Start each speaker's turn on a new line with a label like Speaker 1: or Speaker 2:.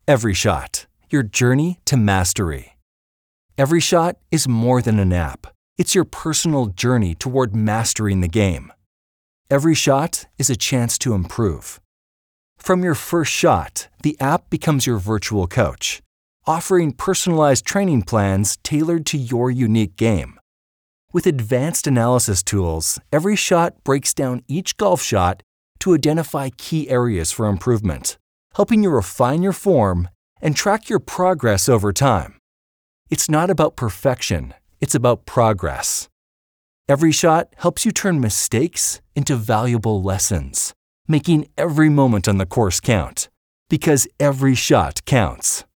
Speaker 1: Every Shot, your journey to mastery. Every Shot is more than an app. It's your personal journey toward mastering the game. Every Shot is a chance to improve. From your first shot, the app becomes your virtual coach, offering personalized training plans tailored to your unique game. With advanced analysis tools, Every Shot breaks down each golf shot to identify key areas for improvement, helping you refine your form and track your progress over time. It's not about perfection, it's about progress. Every Shot helps you turn mistakes into valuable lessons, making every moment on the course count, because every shot counts.